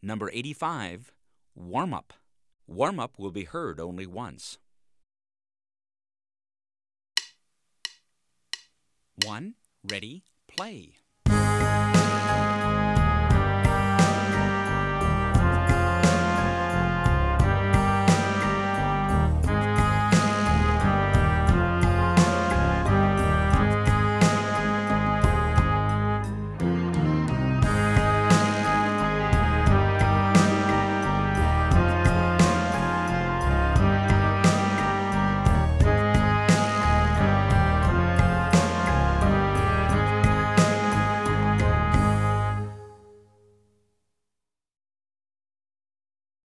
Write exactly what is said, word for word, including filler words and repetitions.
Number eighty-five, warm up. Warm up will be heard only once. One, ready, play.